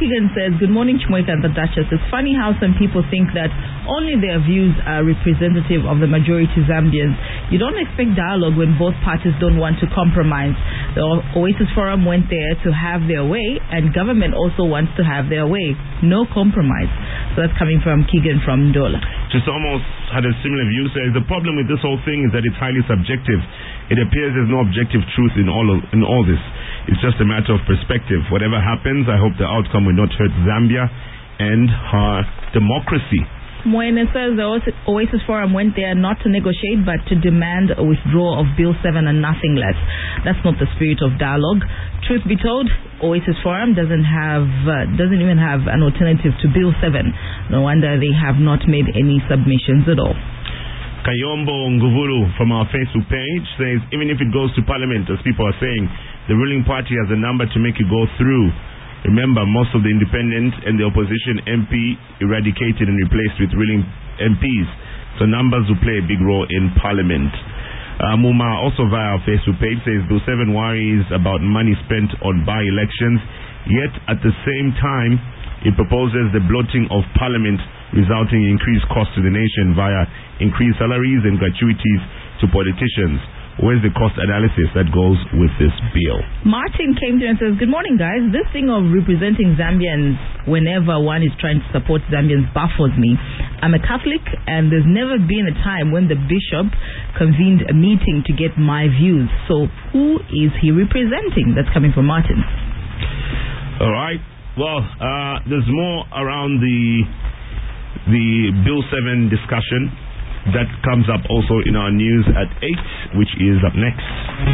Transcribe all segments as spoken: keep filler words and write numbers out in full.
Keegan says, good morning, Chimoika and the Duchess. It's funny how some people think that only their views are representative of the majority Zambians. You don't expect dialogue when both parties don't want to compromise. The Oasis Forum went there to have their way, and government also wants to have their way. No compromise. So that's coming from Keegan from Ndola. Just almost had a similar view. Says the problem with this whole thing is that it's highly subjective. It appears there's no objective truth in all of, in all this. It's just a matter of perspective. Whatever happens, I hope the outcome will not hurt Zambia and her democracy. Moene says the Oasis Forum went there not to negotiate but to demand a withdrawal of Bill seven and nothing less. That's not the spirit of dialogue. Truth be told, Oasis Forum doesn't have uh, doesn't even have an alternative to Bill seven. No wonder they have not made any submissions at all. Kayombo Nguvulu from our Facebook page says, even if it goes to Parliament, as people are saying, the ruling party has a number to make it go through. Remember, most of the independent and the opposition M P eradicated and replaced with ruling M Ps. So numbers will play a big role in Parliament. Uh, Muma, also via our Facebook page, says Bill seven worries about money spent on by-elections, yet at the same time, it proposes the bloating of Parliament, resulting in increased costs to the nation via increased salaries and gratuities to politicians. Where's the cost analysis that goes with this bill? Martin came to and says, good morning, guys. This thing of representing Zambians whenever one is trying to support Zambians baffles me. I'm a Catholic, and there's never been a time when the bishop convened a meeting to get my views. So who is he representing? That's coming from Martin. All right. Well, uh, there's more around the the Bill seven discussion. That comes up also in our news at eight, which is up next.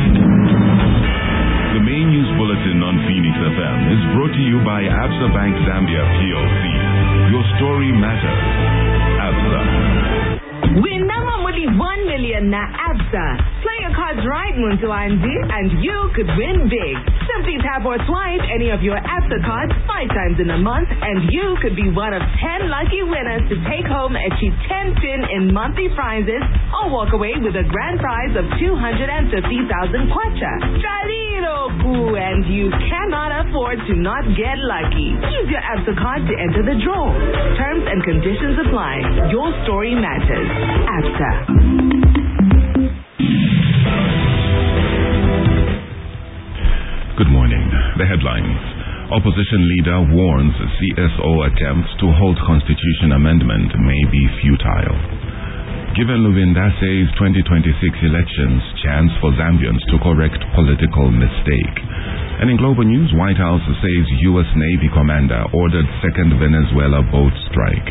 The main news bulletin on Phoenix F M is brought to you by Absa Bank Zambia P L C. Your story matters. Absa. Win Namamuli one million na Absa. Play your cards right, Muntu Anzi, and you could win big. Simply tap or swipe any of your Absa cards five times in a month, and you could be one of ten lucky winners to take home a cheap ten pin in monthly prizes or walk away with a grand prize of two hundred fifty thousand kwacha. Chaliroku, and you cannot afford to not get lucky. Use your Absa card to enter the draw. Terms and conditions apply. Your story matters. Absa. Good morning. The headlines. Opposition leader warns C S O attempts to hold constitution amendment may be futile. Given Luvindase's twenty twenty-six elections, chance for Zambians to correct political mistake. And in global news, White House says U S Navy commander ordered second Venezuela boat strike.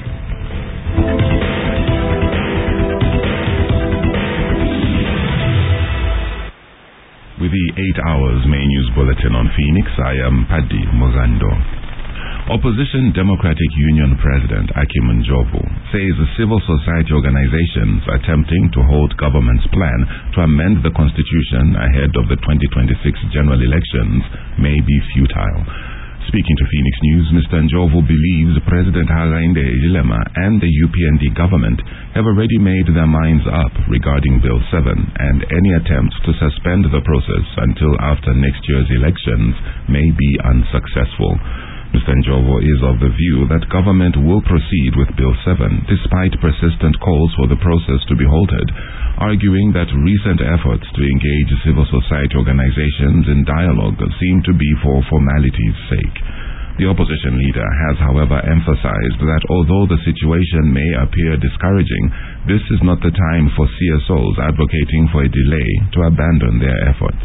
With the eight hours main news bulletin on Phoenix, I am Paddy Mogando. Opposition Democratic Union President Akim Njovu says civil society organizations attempting to hold government's plan to amend the constitution ahead of the twenty twenty-six general elections may be futile. Speaking to Phoenix News, Mister Njovu believes President Hakainde Hichilema and the U P N D government have already made their minds up regarding Bill seven, and any attempts to suspend the process until after next year's elections may be unsuccessful. Mister Njovu is of the view that government will proceed with Bill seven despite persistent calls for the process to be halted, arguing that recent efforts to engage civil society organizations in dialogue seem to be for formality's sake. The opposition leader has, however, emphasized that although the situation may appear discouraging, this is not the time for C S Os advocating for a delay to abandon their efforts.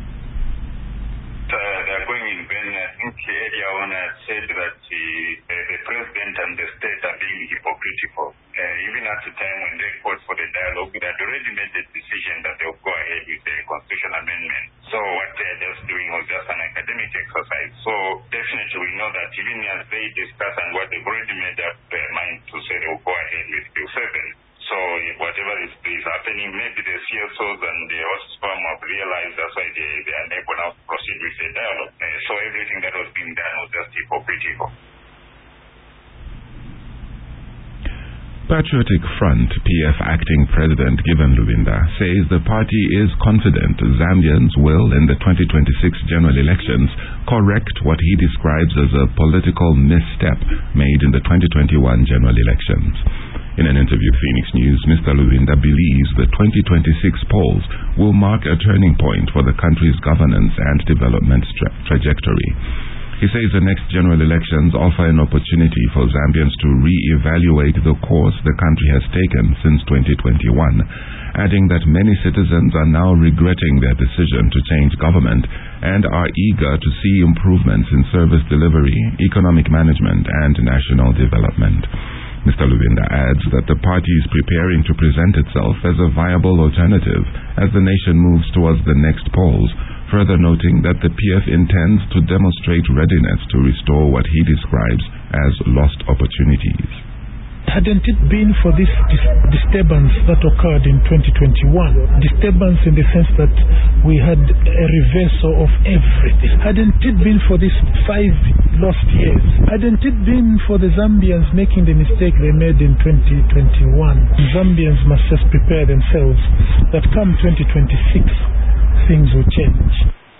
The area when I said that uh, the president and the state are being hypocritical. Uh, even at the time when they called for the dialogue, they had already made the decision that they'll go ahead with the constitutional amendment. So what they're just doing was just an academic exercise. So definitely we know that even as they discuss and what they've already made up their mind to say they'll go ahead with Bill seven. So whatever is, is happening, maybe the C S Os and the Oxfam have realized that's why they, they are unable now to proceed with the dialogue. Uh, so everything that was being done was just hypocritical. Patriotic Front P F acting president Given Lubinda says the party is confident Zambians will, in the twenty twenty-six general elections, correct what he describes as a political misstep made in the twenty twenty-one general elections. In an interview with Phoenix News, Mister Lubinda believes the twenty twenty-six polls will mark a turning point for the country's governance and development tra- trajectory. He says the next general elections offer an opportunity for Zambians to re-evaluate the course the country has taken since twenty twenty-one, adding that many citizens are now regretting their decision to change government and are eager to see improvements in service delivery, economic management, and national development. Mister Lubinda adds that the party is preparing to present itself as a viable alternative as the nation moves towards the next polls, further noting that the P F intends to demonstrate readiness to restore what he describes as lost opportunities. Hadn't it been for this dis- disturbance that occurred in twenty twenty-one, disturbance in the sense that we had a reversal of everything, hadn't it been for these five lost years, hadn't it been for the Zambians making the mistake they made in twenty twenty-one, Zambians must just prepare themselves that come twenty twenty-six, things will change.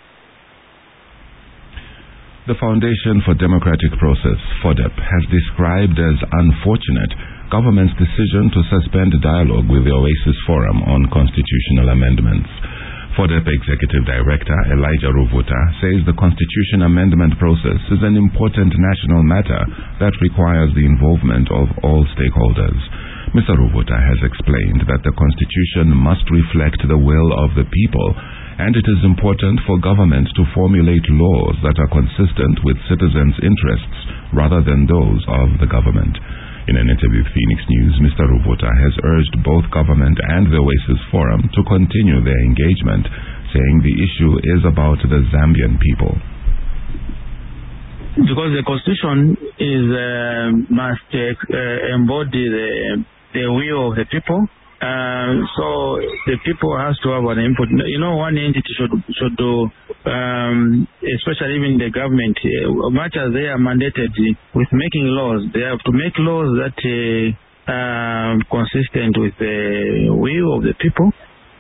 The Foundation for Democratic Process, FODEP, has described as unfortunate government's decision to suspend dialogue with the Oasis Forum on constitutional amendments. FODEP Executive Director Elijah Ruvuta says the constitution amendment process is an important national matter that requires the involvement of all stakeholders. Mister Ruvuta has explained that the constitution must reflect the will of the people, and it is important for government to formulate laws that are consistent with citizens' interests rather than those of the government. In an interview with Phoenix News, Mister Ruvuta has urged both government and the Oasis Forum to continue their engagement, saying the issue is about the Zambian people. Because the constitution is uh, must uh, embody the, the will of the people. Uh, so the people has to have an input. You know, one entity should should do, um, especially even the government, uh, much as they are mandated with making laws, they have to make laws that uh, are consistent with the will of the people.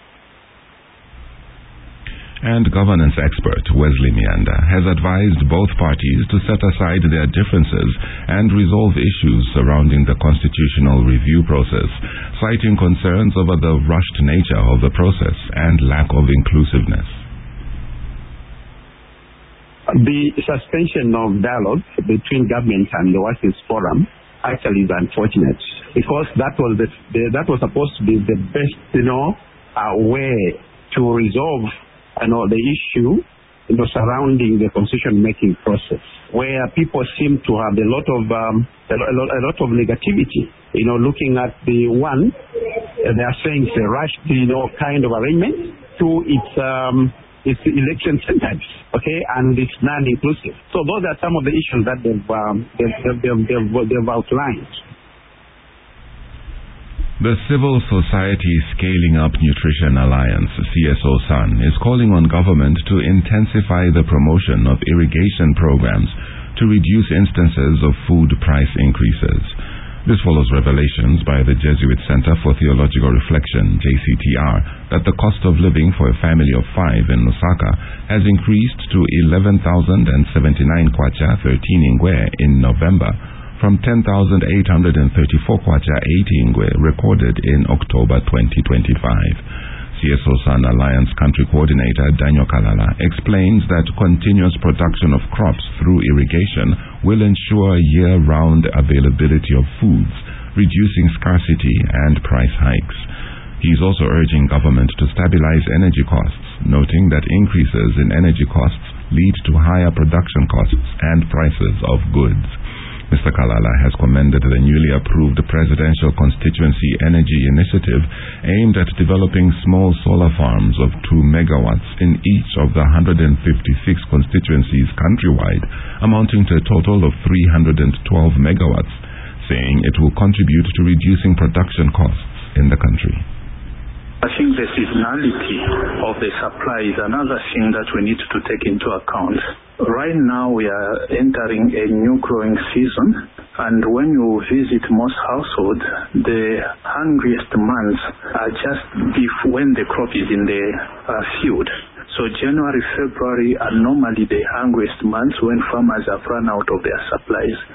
And governance expert Wesley Mianda has advised both parties to set aside their differences and resolve issues surrounding the constitutional review process, citing concerns over the rushed nature of the process and lack of inclusiveness. The suspension of dialogue between government and the Oasis Forum actually is unfortunate, because that was the, the that was supposed to be the best, you know, uh, way to resolve, you know, the issue, you know, surrounding the constitution-making process, where people seem to have a lot of um, a, lot, a lot of negativity. You know, looking at the one, uh, they are saying it's a rushed, you know, kind of arrangement. Two, it's um, it's election centered, okay, and it's non-inclusive. So those are some of the issues that they've um, they've, they've, they've, they've, they've outlined. The Civil Society Scaling Up Nutrition Alliance, C S O S A N, is calling on government to intensify the promotion of irrigation programs to reduce instances of food price increases. This follows revelations by the Jesuit Center for Theological Reflection, J C T R, that the cost of living for a family of five in Lusaka has increased to eleven thousand seventy-nine kwacha, thirteen ingwe, in November, from ten thousand eight hundred thirty-four kwacha, eighty ingwe, recorded in October twenty twenty-five. C S O S A N Alliance Country Coordinator Daniel Kalala explains that continuous production of crops through irrigation will ensure year-round availability of foods, reducing scarcity and price hikes. He is also urging government to stabilize energy costs, noting that increases in energy costs lead to higher production costs and prices of goods. Mister Kalala has commended the newly approved Presidential Constituency Energy Initiative aimed at developing small solar farms of two megawatts in each of the one hundred fifty-six constituencies countrywide, amounting to a total of three hundred twelve megawatts, saying it will contribute to reducing production costs in the country. I think the seasonality of the supply is another thing that we need to take into account. Right now we are entering a new growing season, and when you visit most households, the hungriest months are just before when the crop is in the uh, field. So January, February are normally the hungriest months when farmers have run out of their supplies.